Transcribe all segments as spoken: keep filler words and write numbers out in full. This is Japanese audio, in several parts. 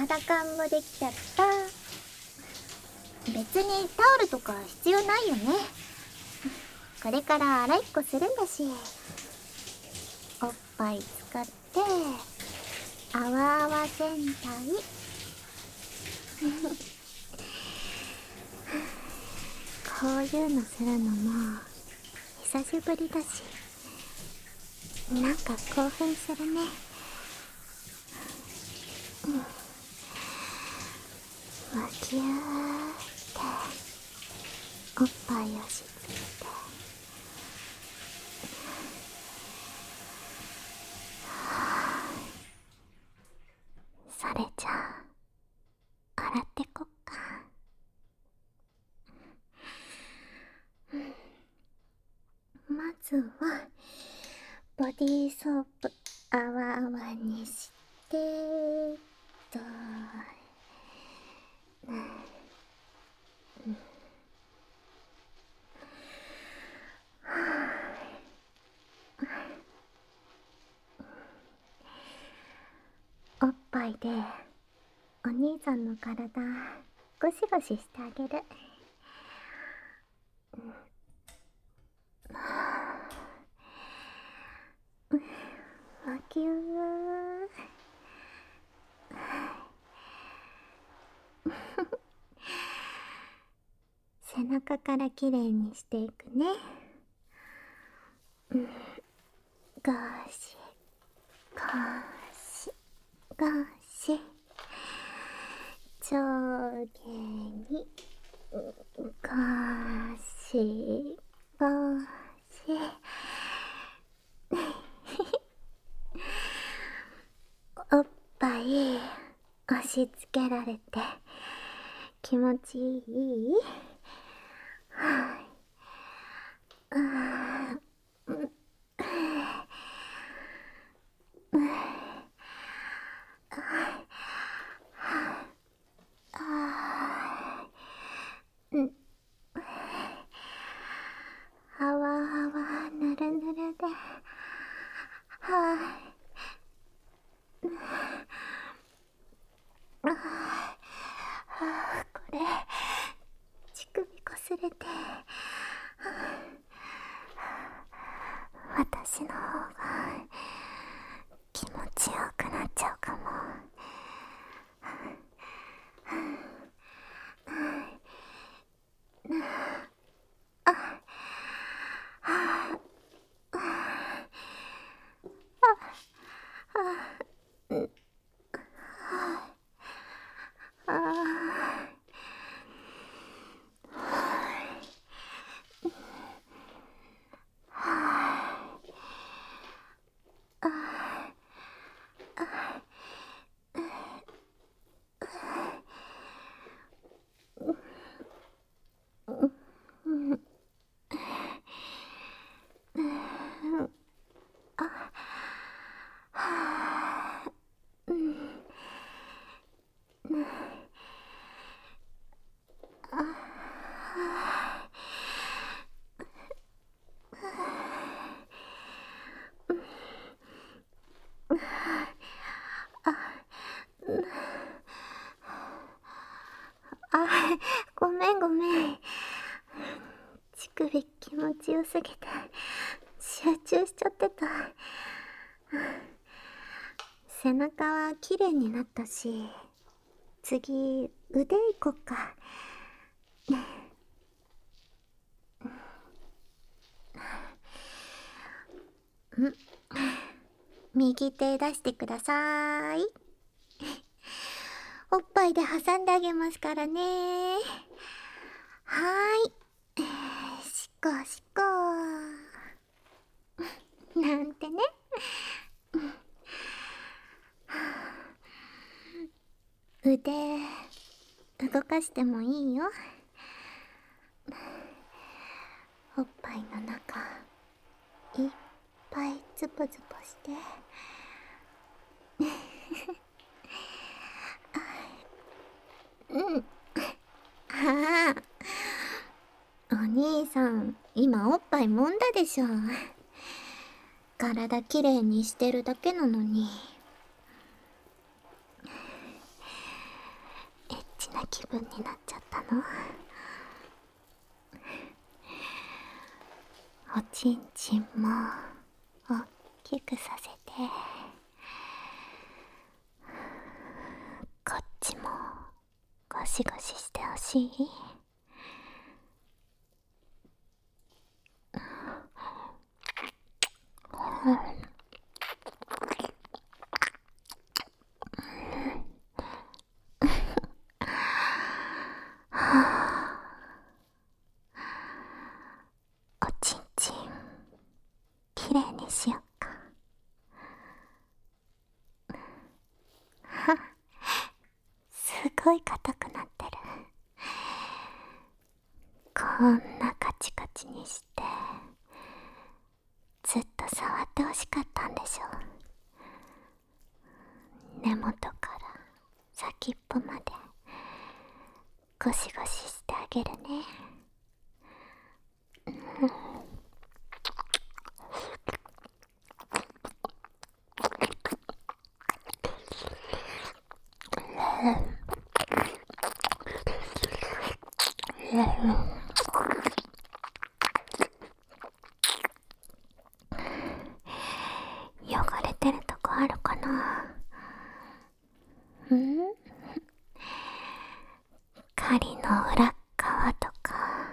裸んぼできちゃった。別にタオルとか必要ないよね。これから洗いっこするんだし、おっぱい使って泡泡戦隊こういうのするのも久しぶりだし、なんか興奮するね。うん、わきゅーっておっぱいをしつけて、それじゃあ洗ってこっか。まずはボディーソープ泡々にしてと、うんうん、おっぱいでお兄さんの体ゴシゴシしてあげる。わきゅー背中からきれいにしていくね。うん、ゴシゴシゴシ、上下にゴシゴシおっぱい押し付けられて気持ちいい？はぁ、あー、うん、うん、あー、うん、あわあわぬるぬるで、はぁ、あー、あー、これ乳首こすれて、私の方が気持ちよくなっちゃうかも。あ、ごめんごめん。乳首気持ちよすぎて集中しちゃってた。背中は綺麗になったし、次腕いこっか。ん、右手出してください。おっぱいで挟んであげますからね。はーい、しこしこなんてね。腕動かしてもいいよ。おっぱいの中いっぱいズボズボしてうん、ああ、お兄さん今おっぱい揉んだでしょ。体きれいにしてるだけなのに。 な気分になっちゃったの？おちんちんもおっきくさせて、こっちもゴシゴシしてほしい？おちんちんきれいにしよっか。すごい硬くなってる。こんなカチカチにしてずっと触ってほしかったんでしょ。根元から先っぽまでゴシゴシしてあげるね。汚れてるとこあるかな？ん？針の裏側とか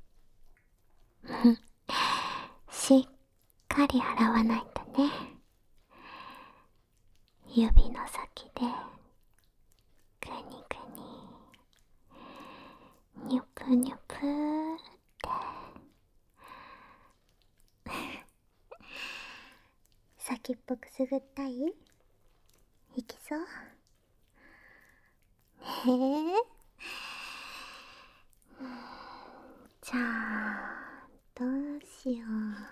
しっかり洗わないとね。指の先でグニグニニュプニュプーって先っぽくすぐったい？いきそう？へえ。じゃあどうしよう。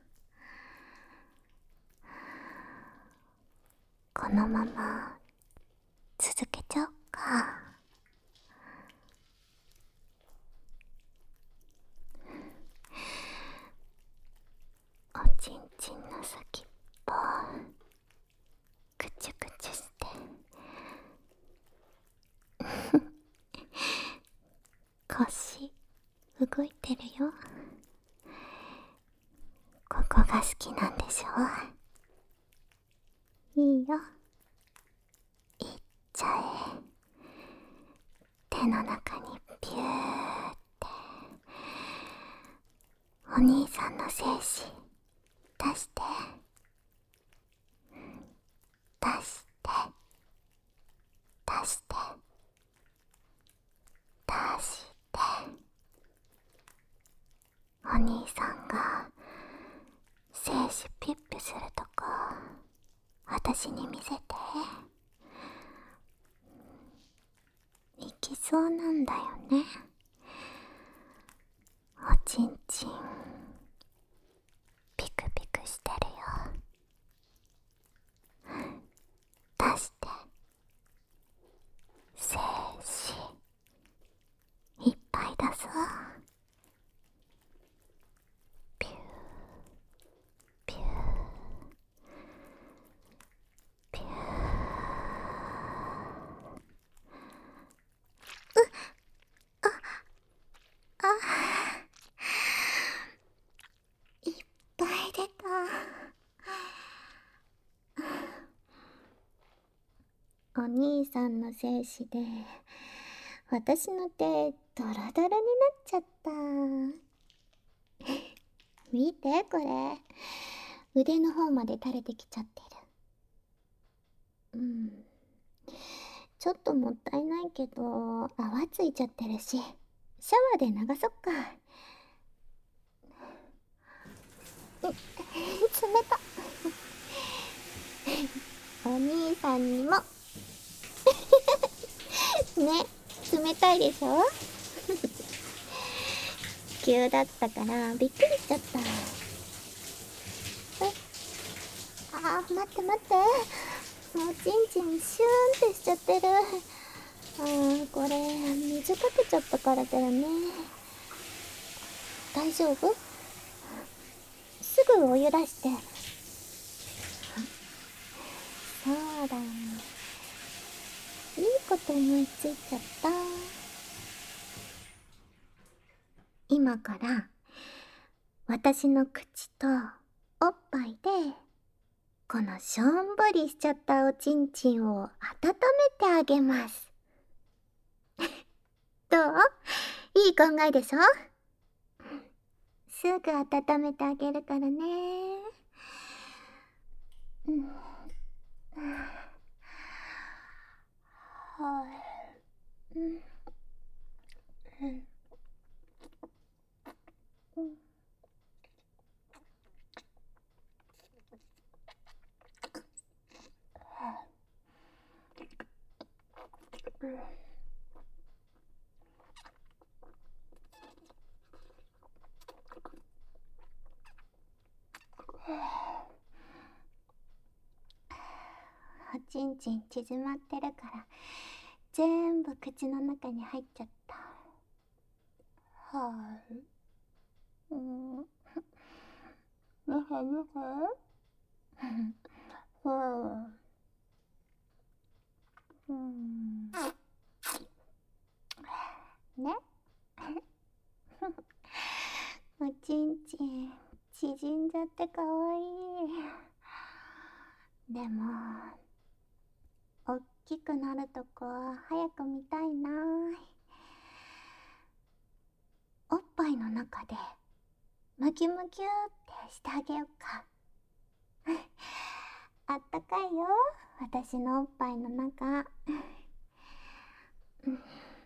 このまま続けちゃおっか。おちんちんの先っぽくちゅくちゅして腰動いてるよ。ここが好きなんでしょ？いいよ、いっちゃえ。手の中にピューってお兄さんの精子出して出して出して出してお兄さんが精子ピッピするとこ私に見せて。いきそうなんだよね。おちんちんピクピクしてるよ。出して精子いっぱい出そう。ピューピューピュー。うっ、ああいっぱい出た。お兄さんの精子で私の手ドロドロになっちゃった。見てこれ、腕の方まで垂れてきちゃってる。うん、ちょっともったいないけど泡ついちゃってるし、シャワーで流そっか。冷たお兄さんにもね、冷たいでしょ急だったからびっくりしちゃった。えあー、待って待って、もうちんちんシューンってしちゃってる。あー、これ水かけちゃったからだよね。大丈夫？すぐお湯出して。そうだ、いいこと思いついちゃった。 今から私の口とおっぱいでこのしょんぼりしちゃったおちんちんを温めてあげます。どう？いい考えでしょ？すぐ温めてあげるからね。うん。はい。うん。うん。うん。うん。おちんちん縮まってるから全部口の中に入っちゃった。はい。うん。ねへねへ。うん。うん。ね。おちんちん縮んじゃってかわいい。でもおっきくなるとこ早く見たいな。おっぱいの中でムキムキューってしてあげようか。あったかいよ、私のおっぱいの中。ム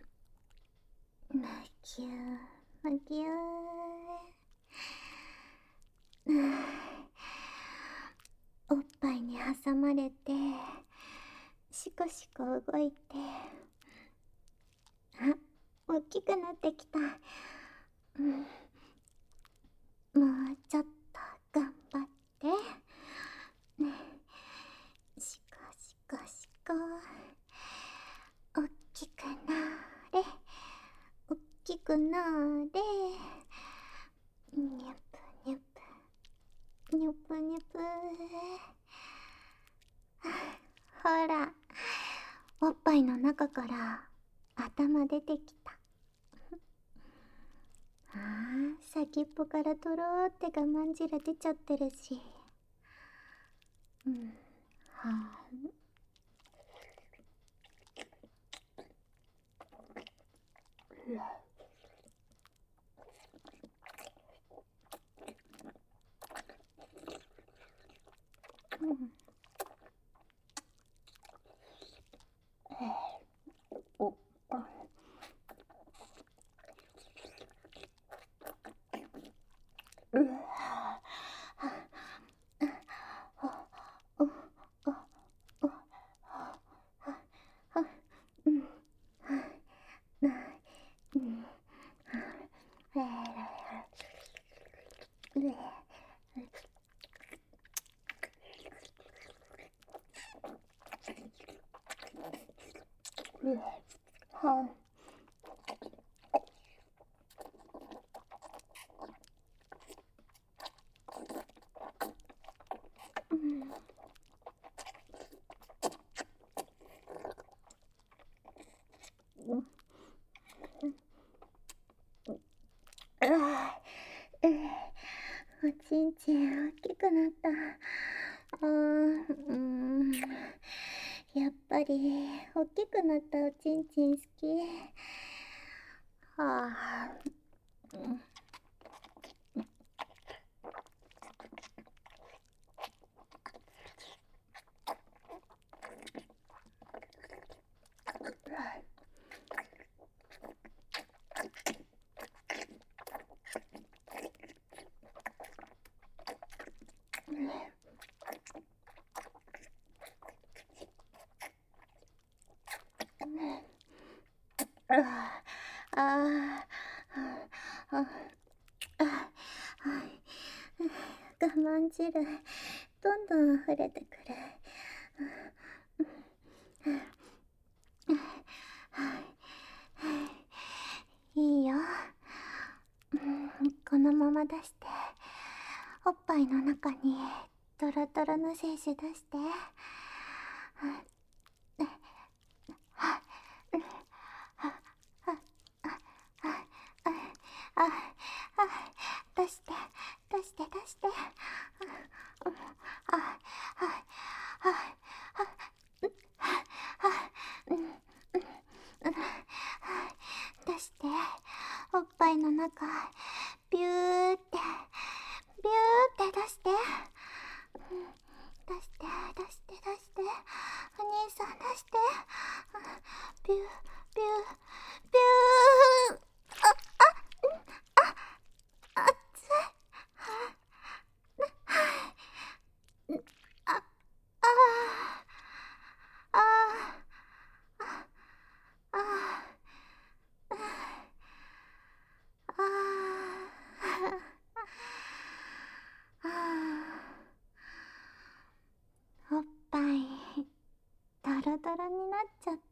キュームキュー。おっぱいに挟まれてシコシコ動いて、あ、大きくなってきた。うん、もうちょっと頑張って。ね、シコシコシコ。おっきくなれ、おっきくなれ。にゃぷにゃぷにゃぷにゃぷ。ほら、おっぱいの中から頭出てきた。ああ、先っぽからとろーって我慢汁出ちゃってるし。うん、はあ。うん。お、あ。うわ。お、お、お、お、は、うん、うん、うん、はあ。うん。ああ、おちんちん大きくなった。あー、うん、やっぱり大きくなったおちんちん好き。はあ、うん。ああ、ああ、あ、我慢汁どんどん溢れてくる。いいよ、このまま出して、おっぱいの中にトロトロの精子出して。 して出して。あ、あ、あ、あ、あ、うん、うん、出して、おっぱいの中、ビューって、ビューって出して。出して、出して、出して。お兄さん出して。ビュー、ビュー、ビュー。あ、あ、あ、熱い。あ、あ、あ、あ、あ、おっぱいドロドロになっちゃった。